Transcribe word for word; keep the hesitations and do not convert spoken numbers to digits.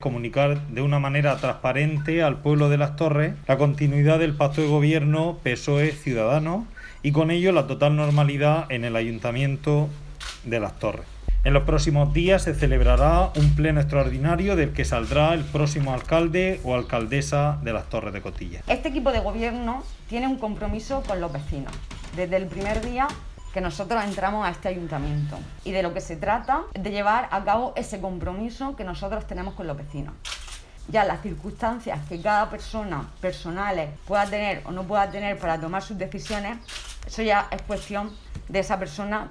Comunicar de una manera transparente al pueblo de Las Torres la continuidad del pacto de gobierno P S O E-Ciudadanos y con ello la total normalidad en el Ayuntamiento de Las Torres. En los próximos días se celebrará un pleno extraordinario del que saldrá el próximo alcalde o alcaldesa de Las Torres de Cotillas. Este equipo de gobierno tiene un compromiso con los vecinos desde el primer día que nosotros entramos a este ayuntamiento, y de lo que se trata es de llevar a cabo ese compromiso que nosotros tenemos con los vecinos. Ya las circunstancias que cada persona personales pueda tener o no pueda tener para tomar sus decisiones, eso ya es cuestión de esa persona